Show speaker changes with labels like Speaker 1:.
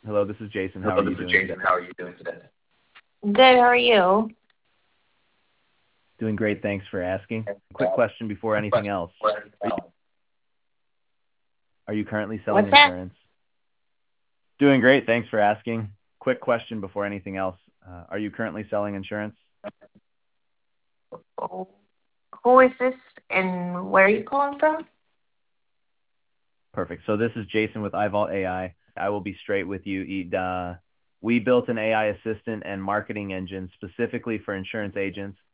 Speaker 1: Hello, this is Jason. How are
Speaker 2: Hello,
Speaker 1: you
Speaker 2: this is
Speaker 1: doing today?
Speaker 2: Jason. How are you doing today?
Speaker 3: Good, how are you?
Speaker 1: Doing great. Thanks for asking. Quick question before anything else. Are you currently selling
Speaker 3: What's that?
Speaker 1: insurance? Doing great. Thanks for asking. Quick question before anything else. Are you currently selling insurance?
Speaker 3: Who is this and where are you calling from?
Speaker 1: Perfect. So this is Jason with iVault AI. I will be straight with you. We built an AI assistant and marketing engine specifically for insurance agents